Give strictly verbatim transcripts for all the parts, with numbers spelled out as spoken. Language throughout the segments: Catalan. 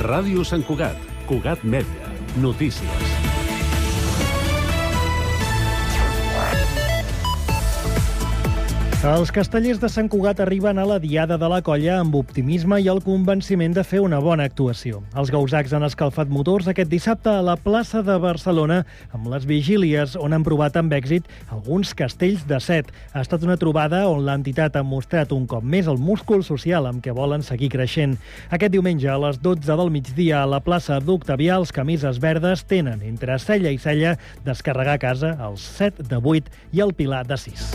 Ràdio Sant Cugat, Cugat Mèdia, notícies. Els castellers de Sant Cugat arriben a la Diada de la Colla amb optimisme i el convenciment de fer una bona actuació. Els gausacs han escalfat motors aquest dissabte a la plaça de Barcelona amb les vigílies on han provat amb èxit alguns castells de set. Ha estat una trobada on l'entitat ha mostrat un cop més el múscul social amb què volen seguir creixent. Aquest diumenge a les dotze del migdia a la plaça d'Octavià els camises verdes tenen entre cella i cella descarregar a casa els set de vuit i el pilar de sis.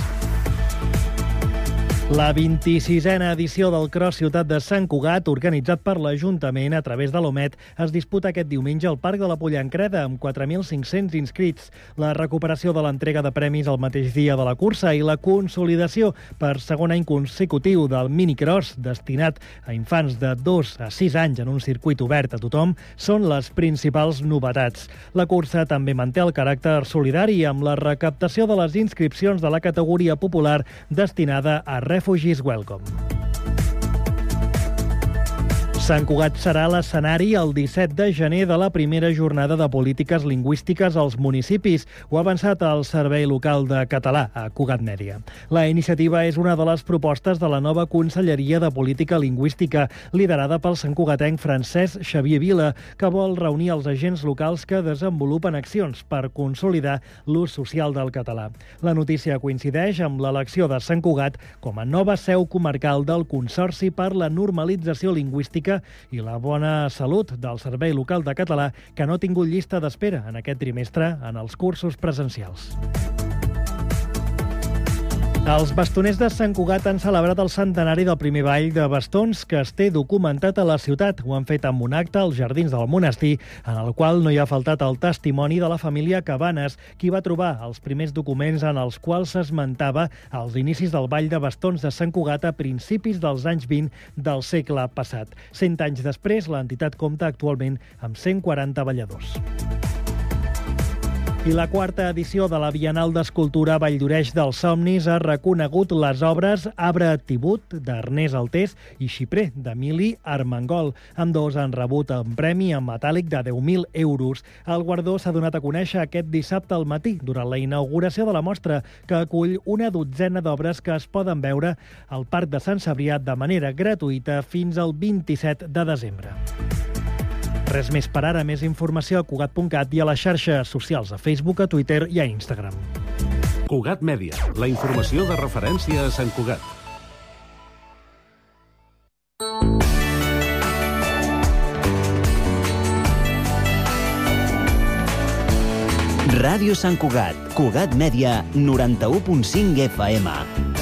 La vint-i-sisena edició del Cross Ciutat de Sant Cugat, organitzat per l'Ajuntament a través de l'Omet, es disputa aquest diumenge al Parc de la Pollancreda amb quatre mil cinc-cents inscrits. La recuperació de l'entrega de premis el mateix dia de la cursa i la consolidació per segon any consecutiu del minicross destinat a infants de dos a sis anys en un circuit obert a tothom són les principals novetats. La cursa també manté el caràcter solidari amb la recaptació de les inscripcions de la categoria popular destinada a Refugees Welcome. Sant Cugat serà l'escenari el disset de gener de la primera jornada de polítiques lingüístiques als municipis. Ho ha avançat el Servei Local de Català a Cugat Mèdia. La iniciativa és una de les propostes de la nova Conselleria de Política Lingüística, liderada pel santcugatenc Francesc Xavier Vila, que vol reunir els agents locals que desenvolupen accions per consolidar l'ús social del català. La notícia coincideix amb l'elecció de Sant Cugat com a nova seu comarcal del Consorci per la Normalització Lingüística i la bona salut del Servei Local de Català, que no ha tingut llista d'espera en aquest trimestre en els cursos presencials. Els bastoners de Sant Cugat han celebrat el centenari del primer ball de bastons que es té documentat a la ciutat. Ho han fet amb un acte als jardins del monestir, en el qual no hi ha faltat el testimoni de la família Cabanes, qui va trobar els primers documents en els quals s'esmentava els inicis del ball de bastons de Sant Cugat a principis dels anys vint del segle passat. Cent anys després, l'entitat compta actualment amb cent quaranta balladors. I la quarta edició de la Bienal d'Escultura Valldoreix dels Somnis ha reconegut les obres Arbre Tibut, d'Ernest Altés, i Xiprer, d'Emili Armengol. Ambdós han rebut un premi en metàl·lic de deu mil euros. El guardó s'ha donat a conèixer aquest dissabte al matí, durant la inauguració de la mostra, que acull una dotzena d'obres que es poden veure al Parc de Sant Cebrià de manera gratuïta fins al vint-i-set de desembre. Res més per ara, més informació a Cugat punt cat i a les xarxes socials, a Facebook, a Twitter i a Instagram. Cugat Mèdia, la informació de referència a Sant Cugat. Ràdio Sant Cugat, Cugat Mèdia, noranta-u punt cinc F M.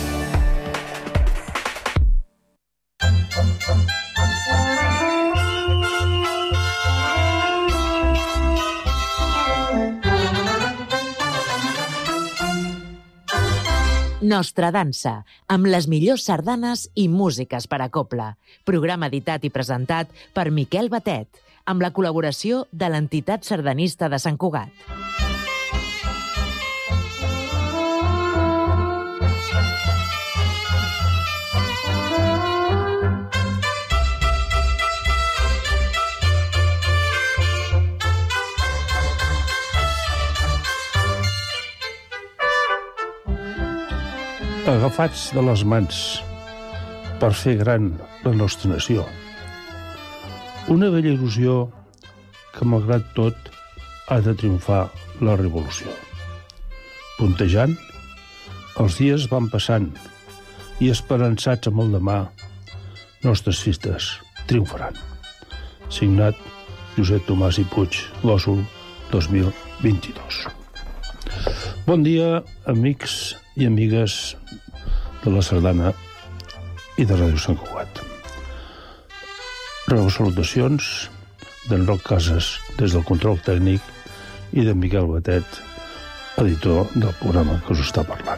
Nostra dansa, amb les millors sardanes i músiques per a cobla. Programa editat i presentat per Miquel Batet, amb la col·laboració de l'entitat sardanista de Sant Cugat. Agafats de les mans per fer gran la nostra nació. Una vella il·lusió que, malgrat tot, ha de triomfar la revolució. Puntejant, els dies van passant i esperançats amb el demà, nostres festes triomfaran. Signat Josep Tomàs i Puig, Lòsol, dos mil vint-i-dos. Bon dia, amics i amigues de la Sardana i de Ràdio Sant Cugat. Rebeu salutacions d'en Roc Casas des del control tècnic i de Miquel Batet, editor del programa que us està parlant.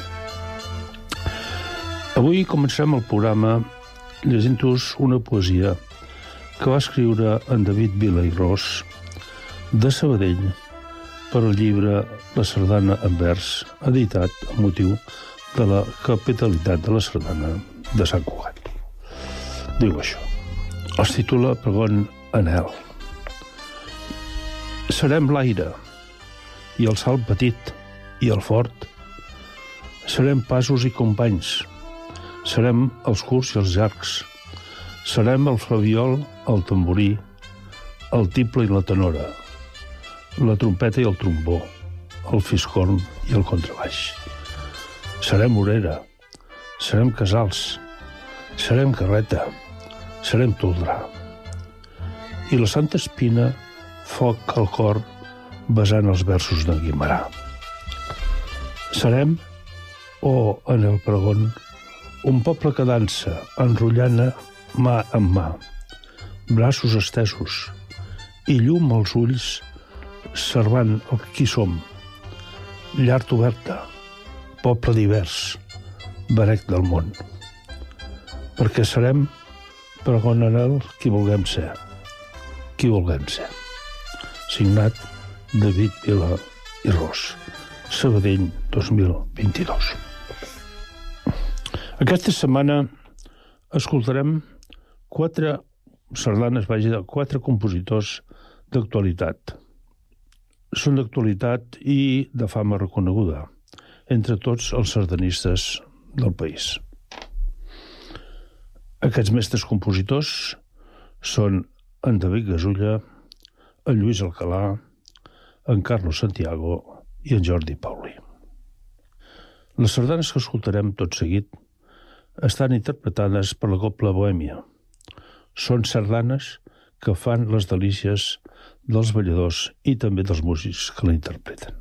Avui començarem el programa llegint-vos una poesia que va escriure en David Vila i Ros de Sabadell per al llibre La Sardana en vers, editat amb motiu de la capitalitat de la Sardana de Sant Cugat. Diu això. Es titula Pregon anhel. Serem l'aire i el salt petit i el fort. Serem passos i companys. Serem els curts i els llargs. Serem el flabiol, el tamborí, el tiple i la tenora, la trompeta i el trombó, el fiscorn i el contrabaix. Serem orera, serem casals, serem carreta, serem toldrà. I la Santa Espina, foc al cor, besant els versos d'en Guimerà. Serem, o en el pregón, un poble que dansa, enrotllant mà en mà, braços estesos i llum als ulls, servant el qui som. Llar oberta, poble divers, berec del món. Perquè serem pregón en el qui vulguem ser. Qui vulguem ser. Signat David Vila i Ros. Sabadell dos mil vint-i-dos. Aquesta setmana escoltarem quatre sardanes, vaja, quatre compositors d'actualitat. Són d'actualitat i de fama reconeguda entre tots els sardanistes del país. Aquests mestres compositors són en David Gasulla, en Lluís Alcalà, en Carlos Santiago i en Jordi Pauli. Les sardanes que escoltarem tot seguit estan interpretades per la Cobla Bohèmia. Són sardanes que fan les delícies dels balladors i també dels músics que la interpreten.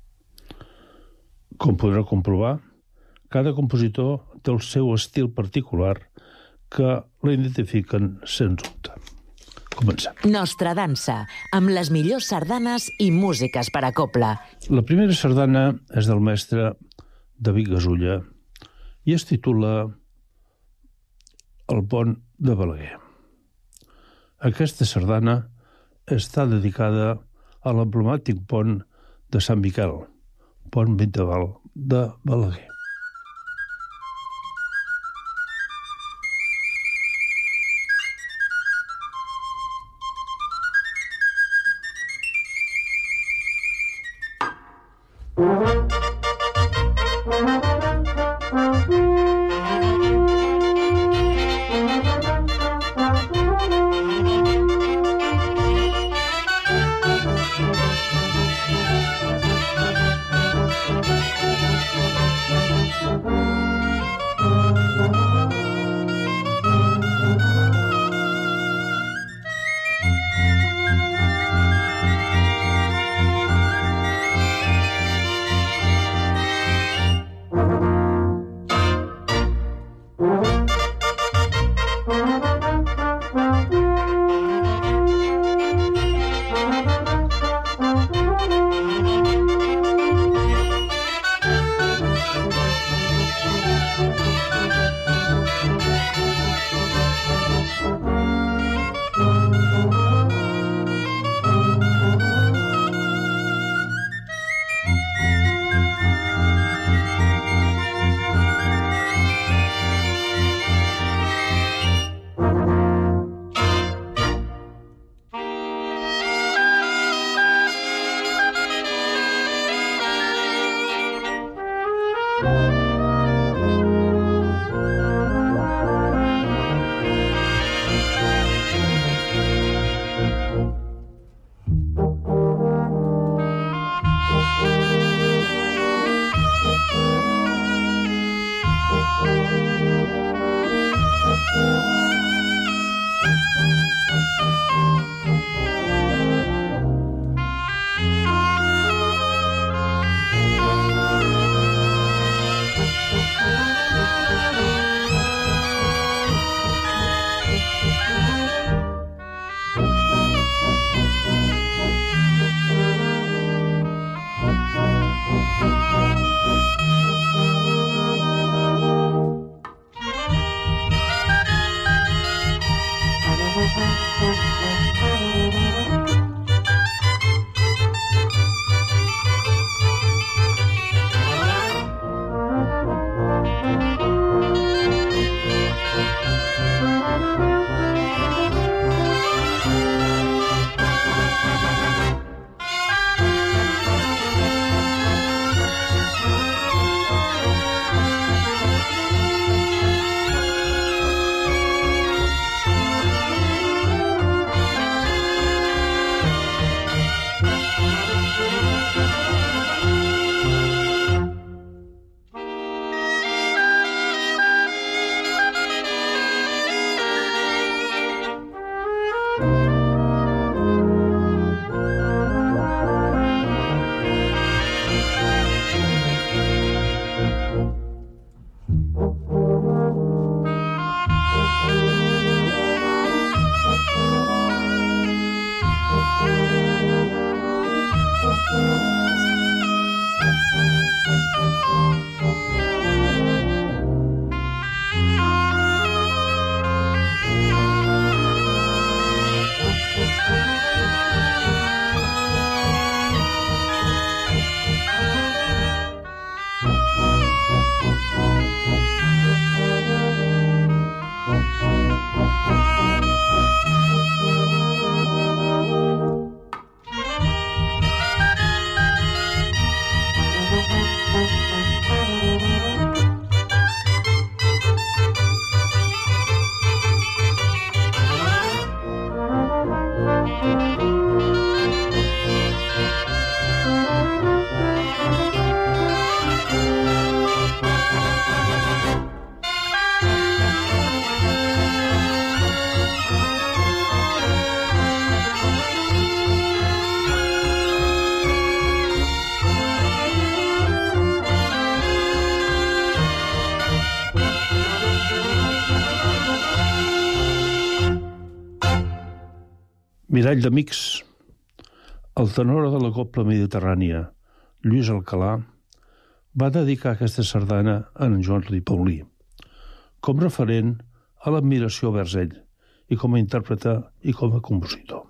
Com podreu comprovar, cada compositor té el seu estil particular que la identifiquen sens dubte. Comencem. Nostra dansa, amb les millors sardanes i músiques per a cobla. La primera sardana és del mestre David Gasulla i es titula El pont de Balaguer. Aquesta sardana està dedicada a l'emblemàtic pont de Sant Miquel, pont medieval de Balaguer. Mirall d'amics, el tenor de la cobla mediterrània, Lluís Alcalà, va dedicar aquesta sardana a en Joan Ripollí, com referent a l'admiració vers ell, i com a intèrprete i com a compositor.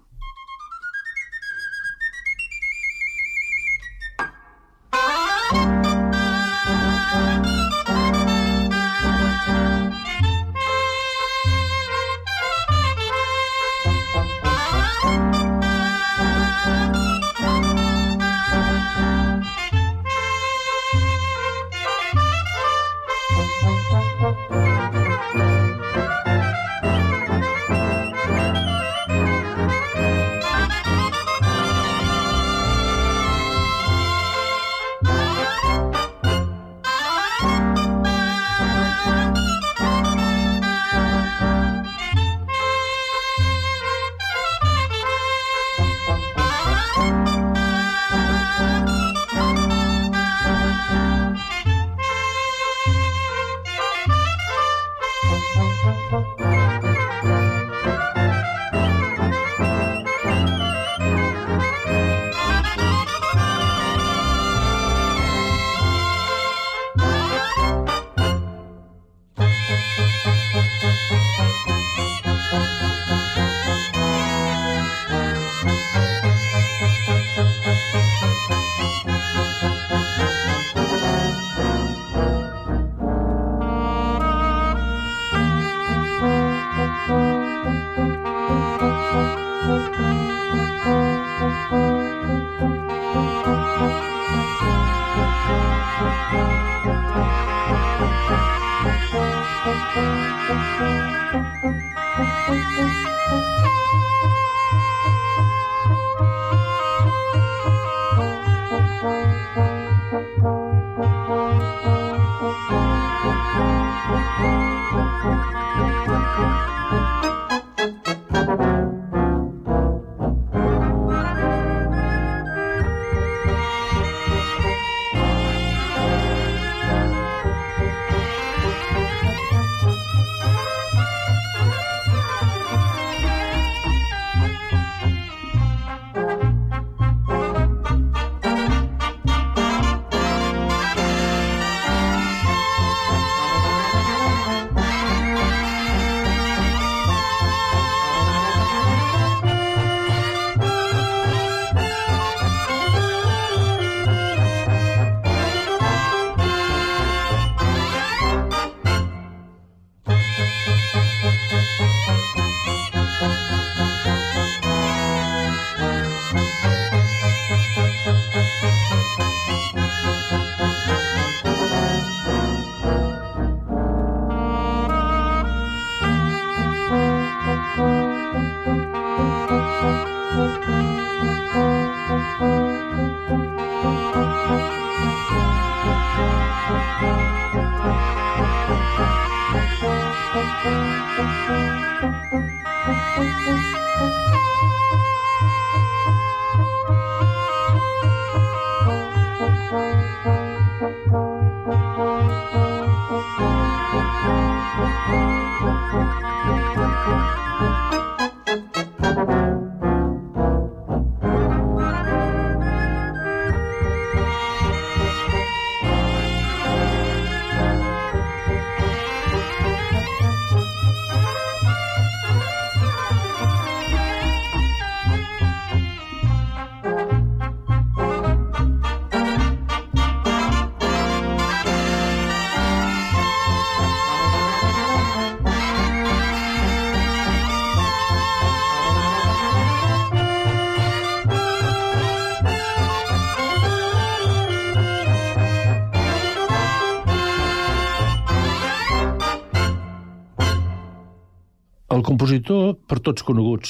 El compositor, per tots coneguts,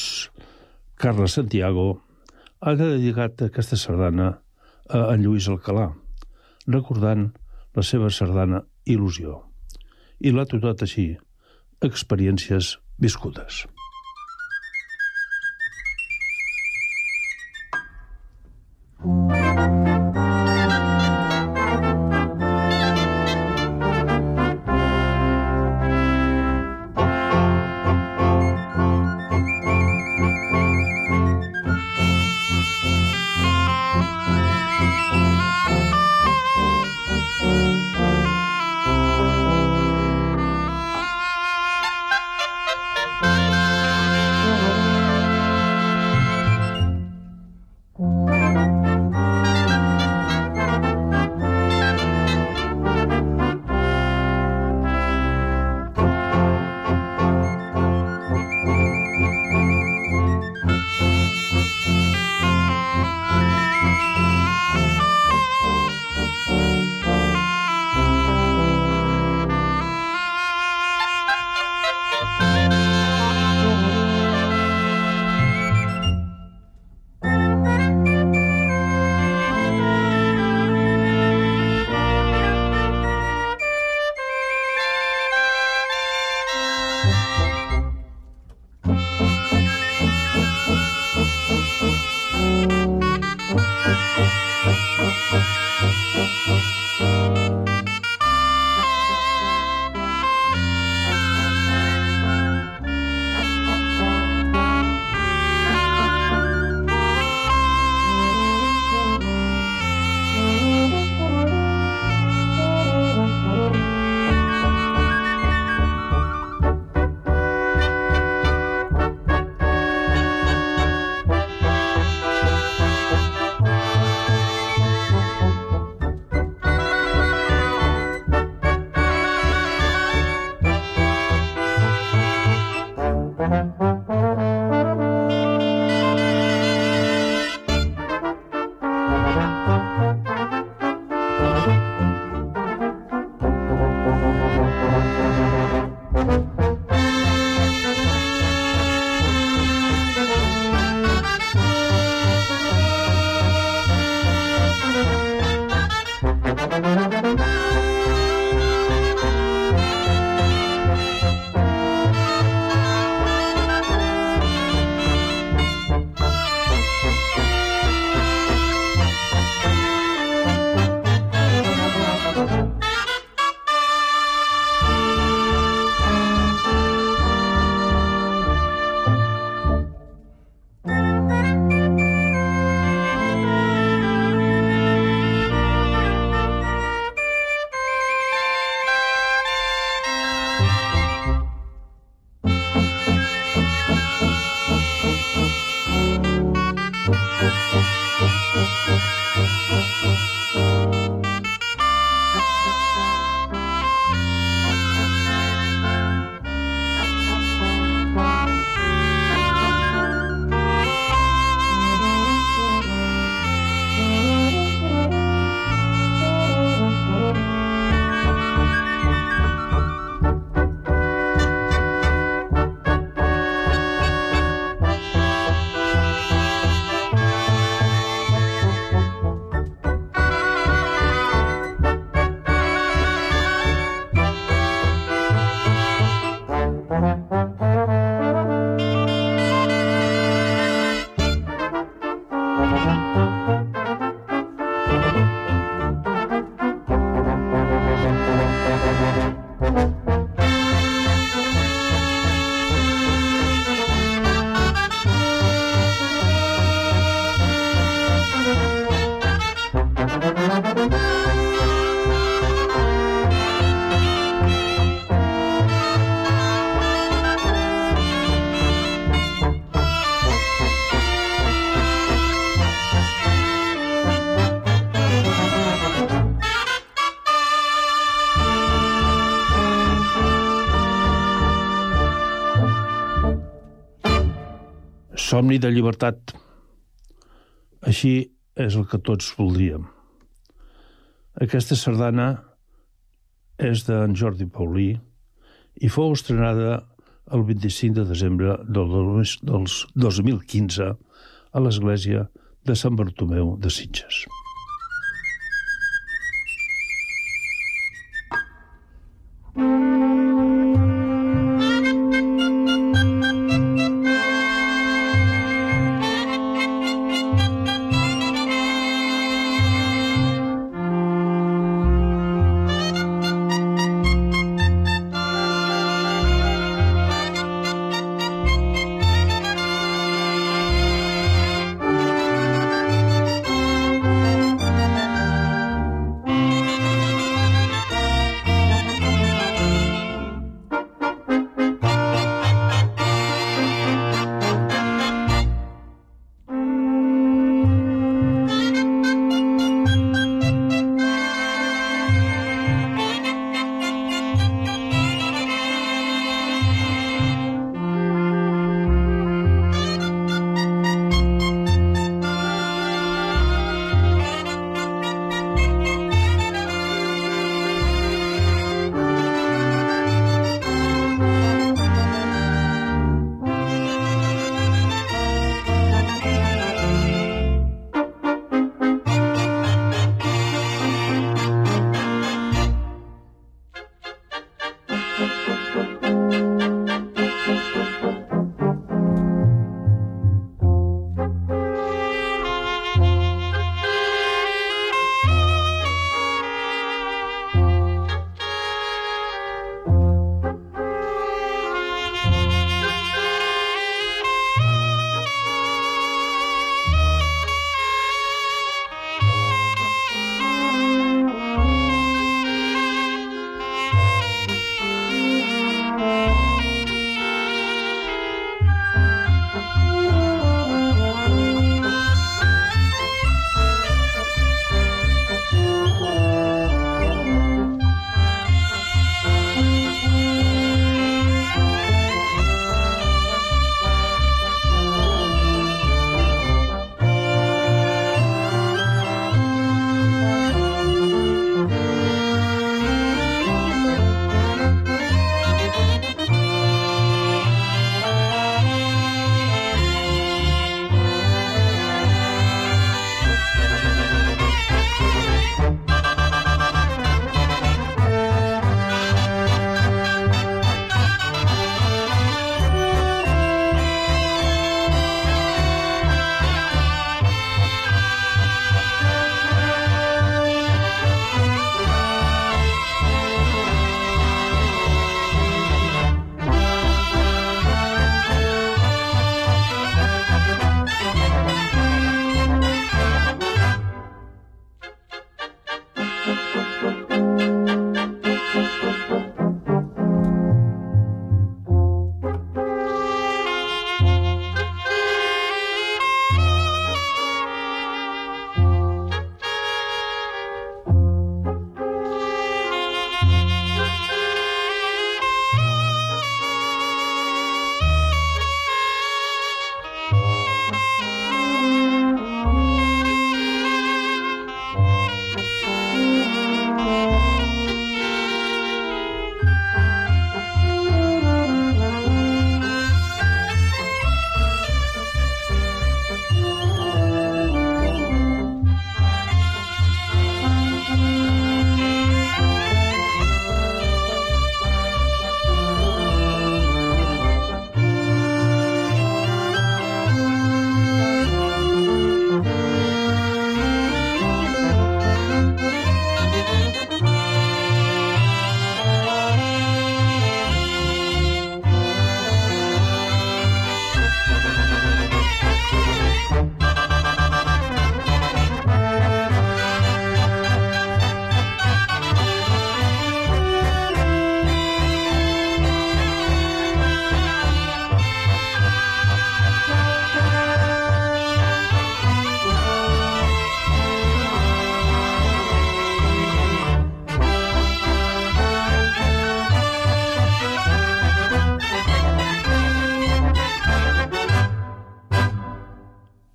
Carles Santiago, ha dedicat aquesta sardana a en Lluís Alcalà, recordant la seva sardana Il·lusió, i l'ha totat així, experiències viscudes. somni de llibertat. Així és el que tots voldríem. Aquesta sardana és d'en Jordi Paulí i fou estrenada el vint-i-cinc de desembre del dos mil quinze a l'església de Sant Bartomeu de Sitges.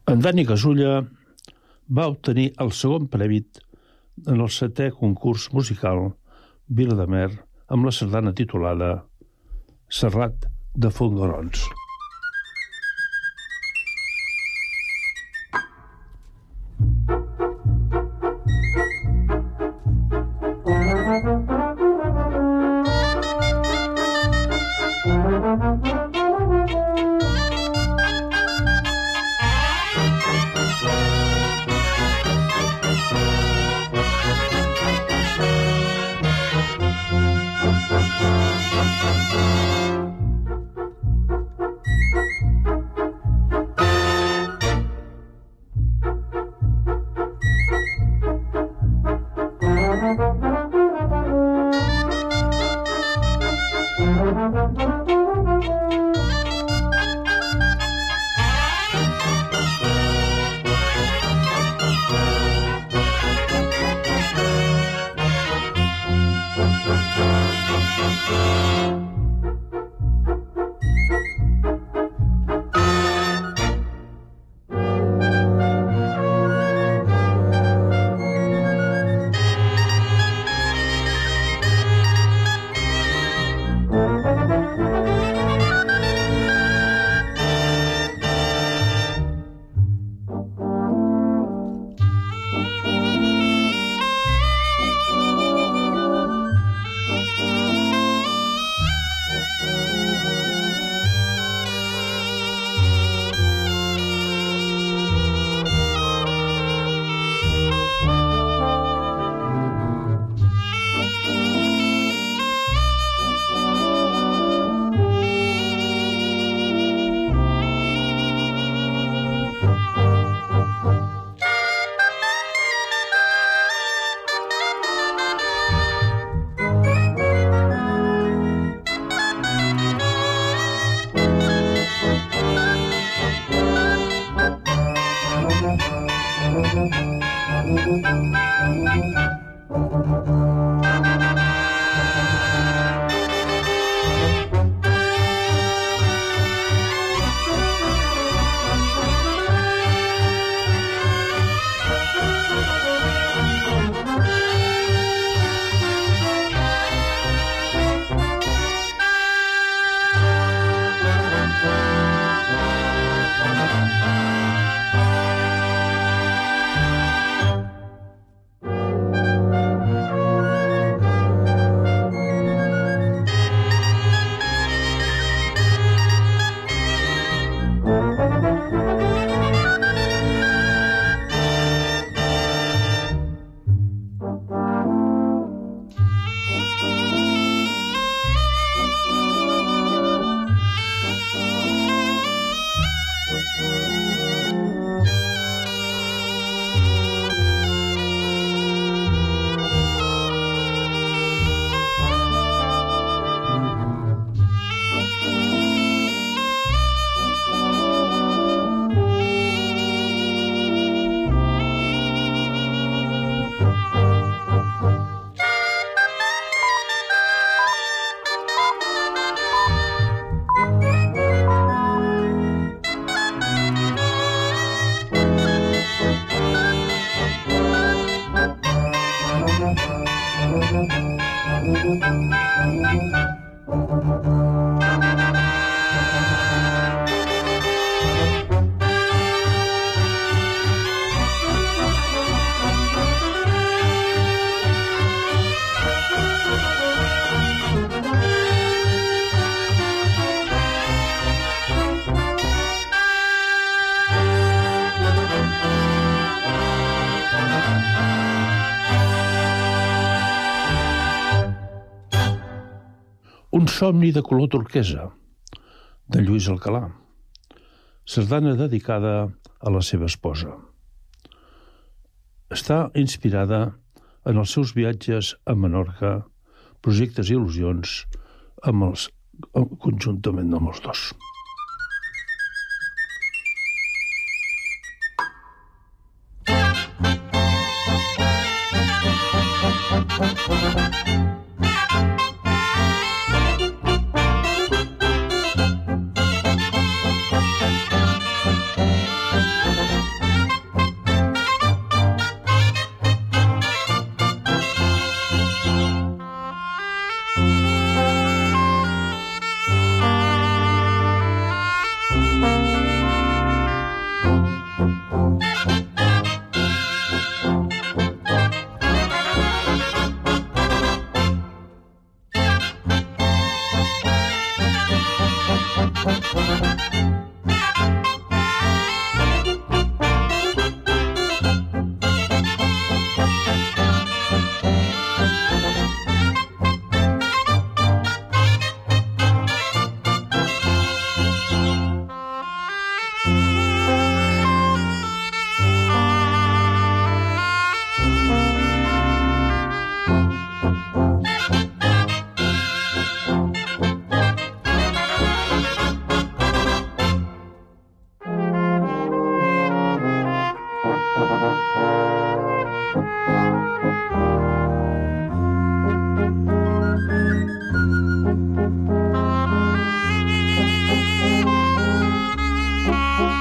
En Dani Gasulla va obtenir el segon premi en el setè concurs musical Vila de Mer amb la sardana titulada Serrat de Fongarons. Un somni de color turquesa, de Lluís Alcalà, sardana dedicada a la seva esposa. Està inspirada en els seus viatges a Menorca, projectes i il·lusions amb els, conjuntament amb els dos.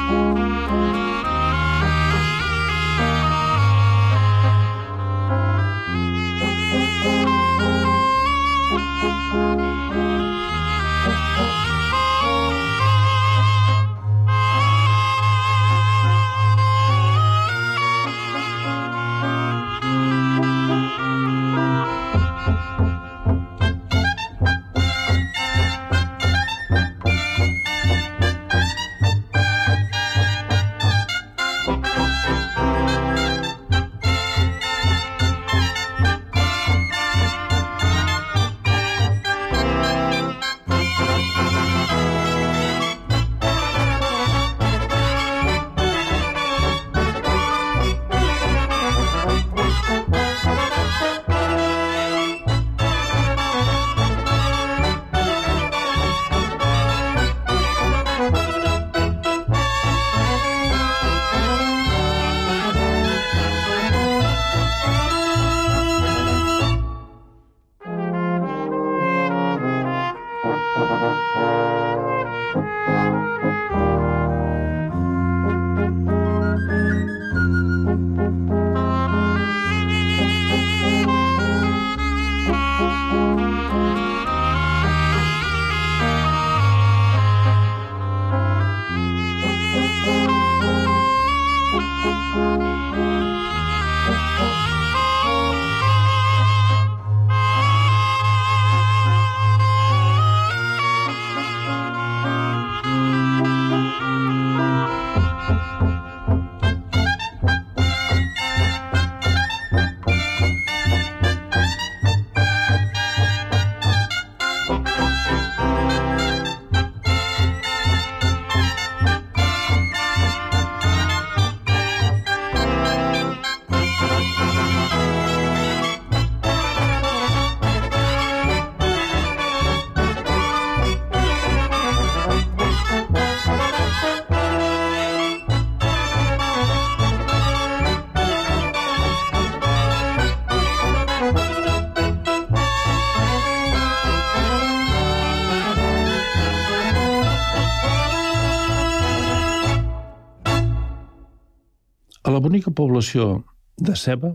A la bonica població de Seva,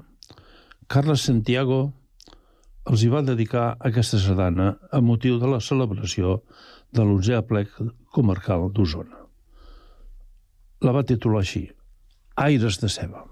Carles Santiago els hi va dedicar aquesta sardana a motiu de la celebració de l'onzè aplec comarcal d'Osona. La va titular així, Aires de Seva.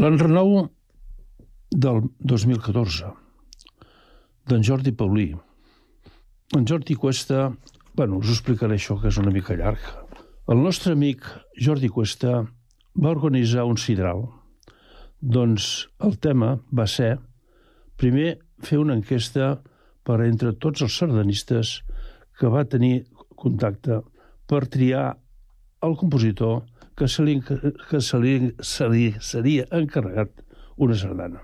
L'enrenou del dos mil catorze, d'en Jordi Paulí. En Jordi Cuesta, bueno, us explicaré això, que és una mica llarg. El nostre amic Jordi Cuesta va organitzar un sidral. Doncs el tema va ser, primer, fer una enquesta per entre tots els sardanistes que va tenir contacte per triar el compositor que se li, que se li, se li seria encarregat una sardana,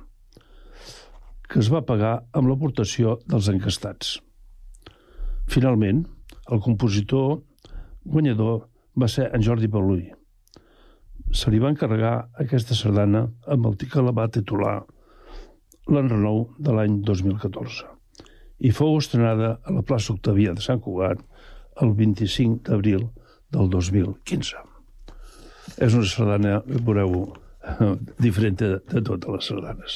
que es va pagar amb l'aportació dels encastats. Finalment, el compositor guanyador va ser en Jordi Paulí. Se li va encarregar aquesta sardana amb el que la va titular l'enrenou de l'any dos mil catorze i fou estrenada a la plaça Octavià de Sant Cugat el vint-i-cinc d'abril del dos mil quinze. És una sardana, veureu, diferent de, de totes les sardanes.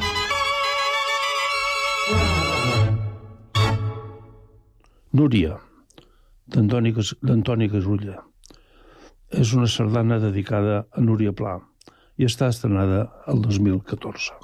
Núria. d'Antoni Casulla. És una sardana dedicada a Núria Pla i està estrenada el dos mil catorze.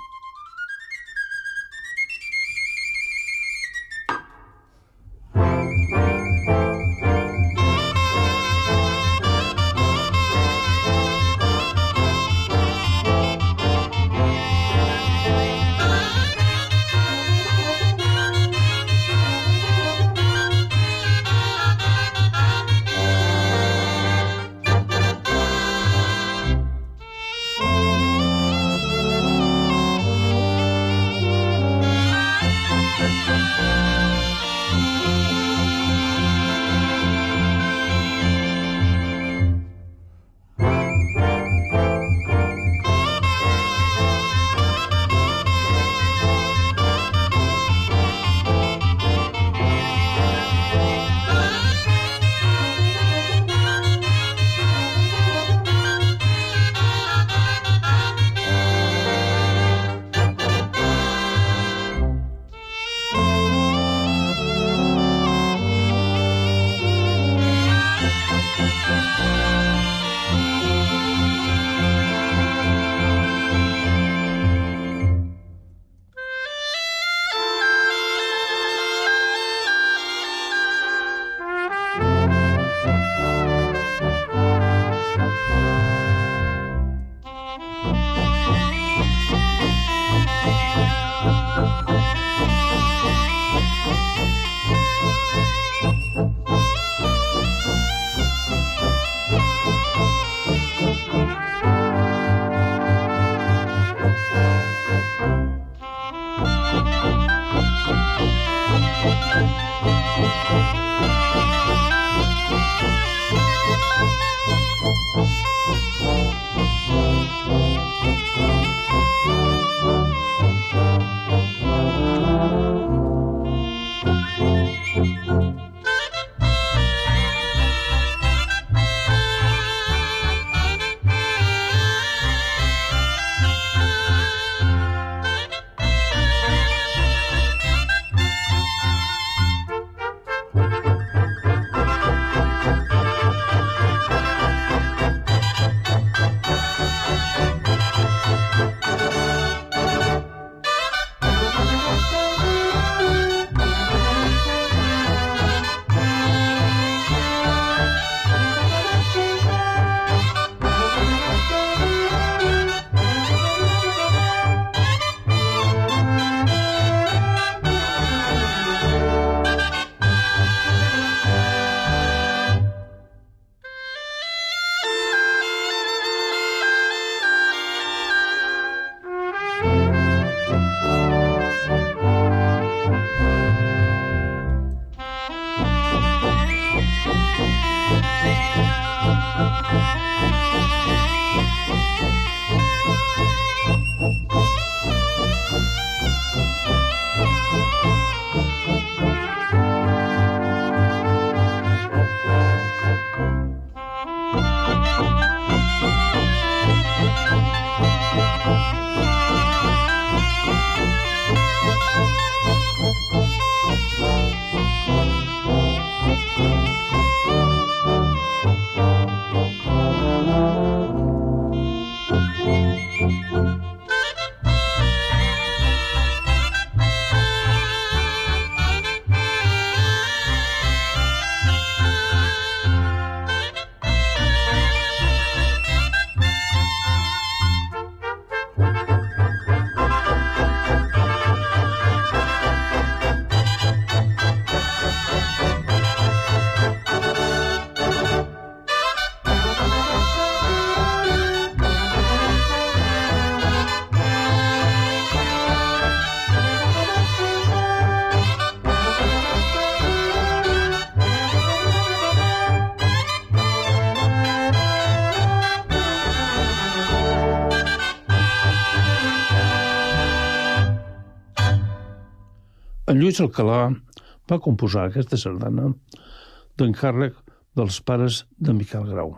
En Lluís Alcalà va composar aquesta sardana d'encàrrec dels pares de Miquel Grau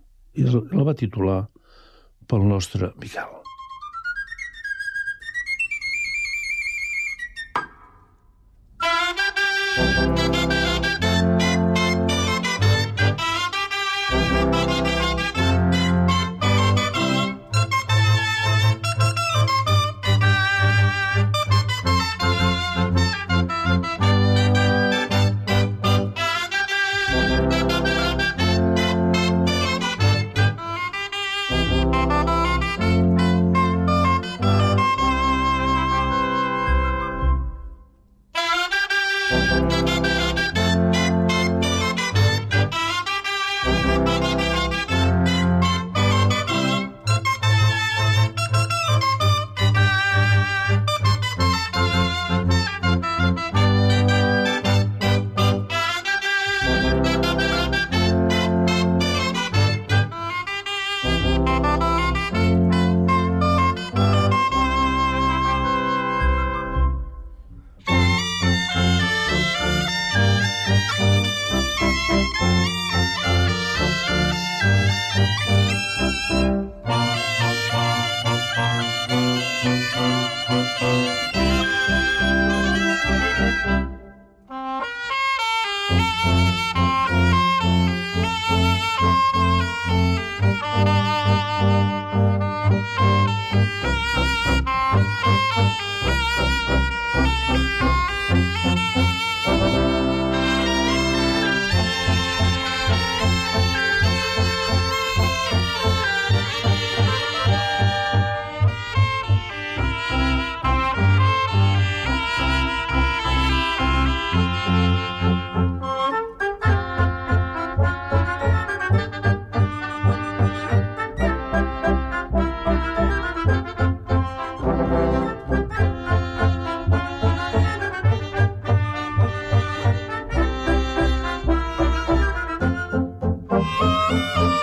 i la va titular pel nostre Miquel.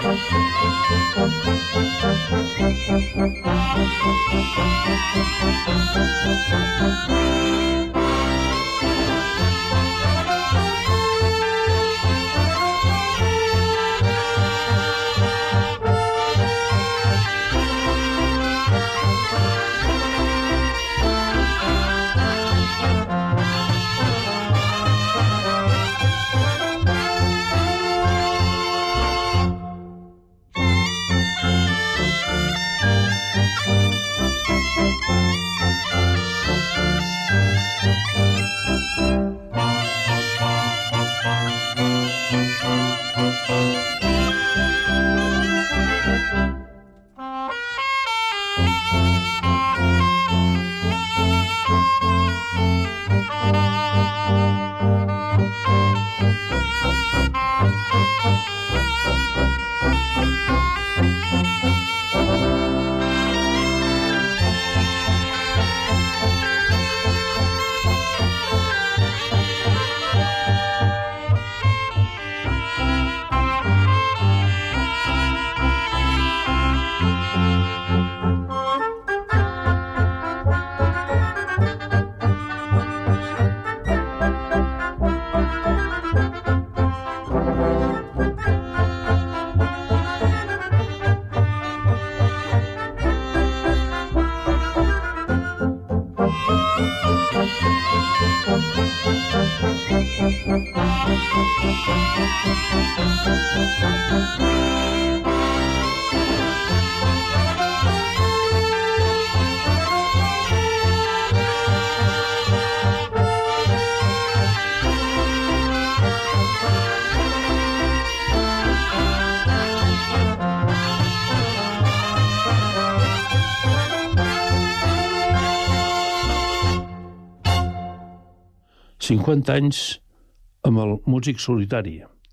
cinquanta anys amb el Músic solitari,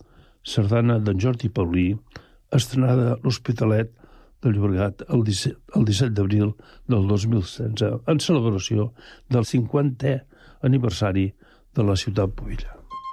sardana d'en Jordi Paulí, estrenada a l'Hospitalet de Llobregat el disset d'abril del dos mil setze, en celebració del cinquantè aniversari de la ciutat pubilla.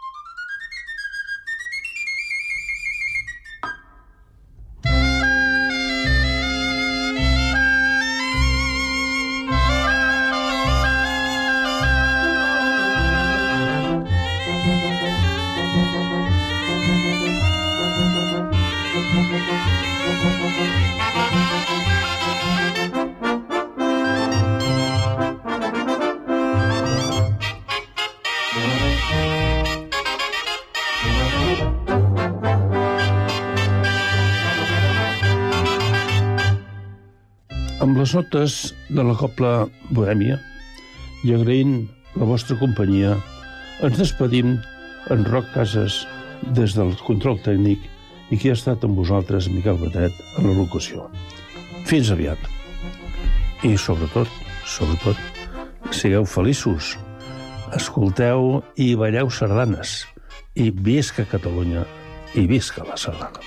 Amb les notes de la Cobla Bohèmia i agraint la vostra companyia, ens despedim en Roc Casas des del control tècnic i qui ha estat amb vosaltres, Miquel Batet, a la locució. Fins aviat. I sobretot, sobretot, sigueu feliços, escolteu i balleu sardanes, i visca Catalunya, i visca la sardana.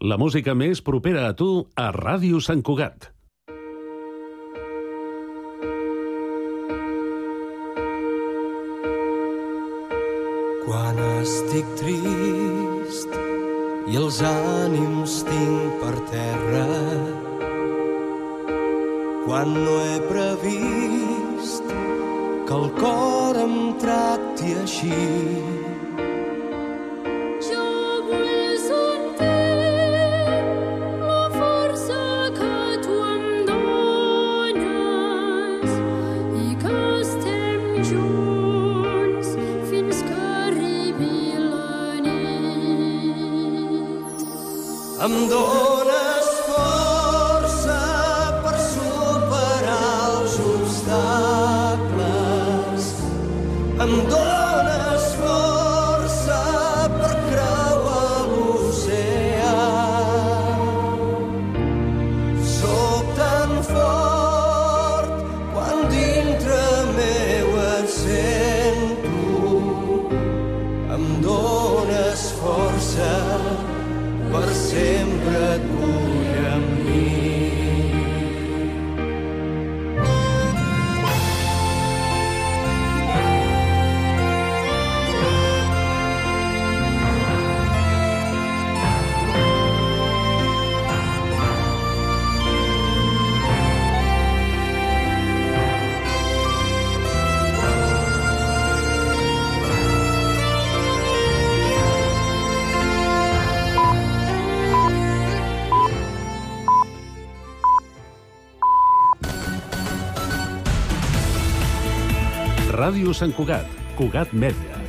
la música més propera a tu a Ràdio Sant Cugat. Quan estic trist i els ànims tinc per terra, quan no he previst que el cor em tracti així, jo vull sentir la força que tu em dones i que estem junts fins que arribi la nit. Em dones força per superar els obstacles, em dones força per creuar l'oceà. Sóc tan fort quan dintre meu et sento, em dones força per sempre et vull amb mi. Ràdio Sant Cugat, Cugat Mèdia.